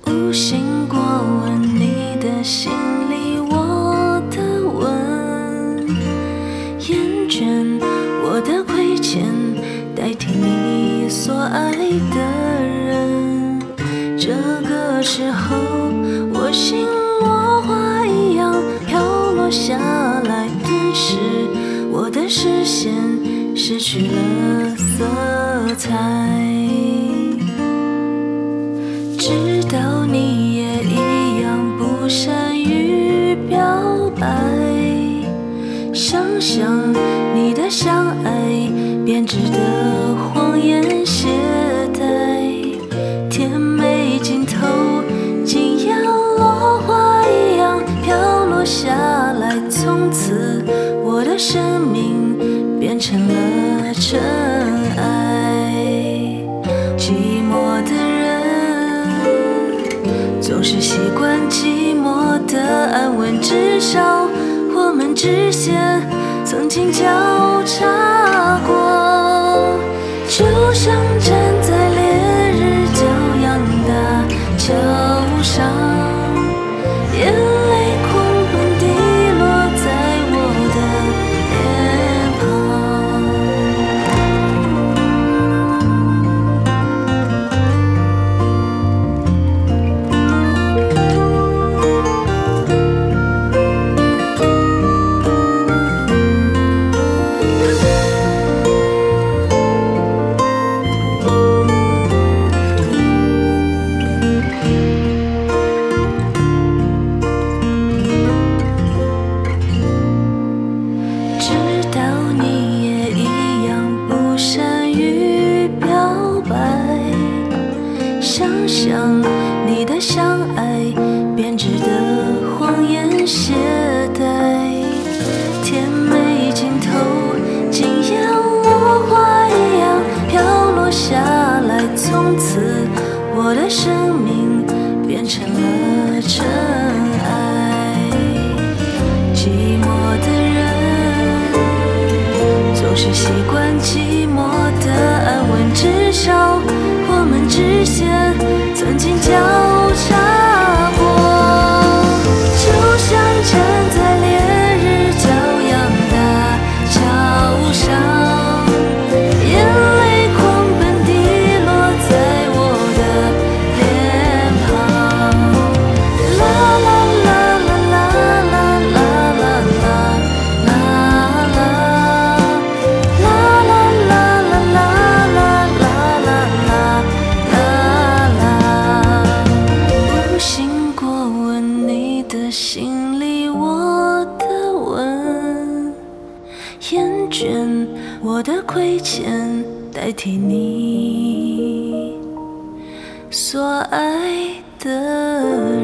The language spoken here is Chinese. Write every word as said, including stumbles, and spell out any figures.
无心过问你的心里我的吻，厌倦我的亏欠，代替你所爱的人。这个时候，我心落花一样飘落下来，顿时我的视线失去了色彩。知道你也一样不善于表白，想想你的相爱编织的谎言懈怠，甜美尽头竟像落花一样飘落下来，从此我的生命变成了尘埃。寂寞的人总是习惯寂寞的安稳，至少我们之间曾经交叉过，就像站在烈日骄阳大桥上，眼泪狂奔滴落在我的脸庞。想想你的相爱编织的谎言懈怠，甜美尽头竟像落花一样飘落下来，从此我的生命变成了尘埃。寂寞的人总是习惯寂寞的安稳，至少我们之间曾经交叉过，就像站在烈日骄阳大桥上，眼泪狂奔滴落在我的脸庞。啦啦啦啦啦啦啦啦啦啦啦啦啦啦啦啦啦。无心过问你的心里我的吻，厌倦我的亏欠，代替你所爱的人。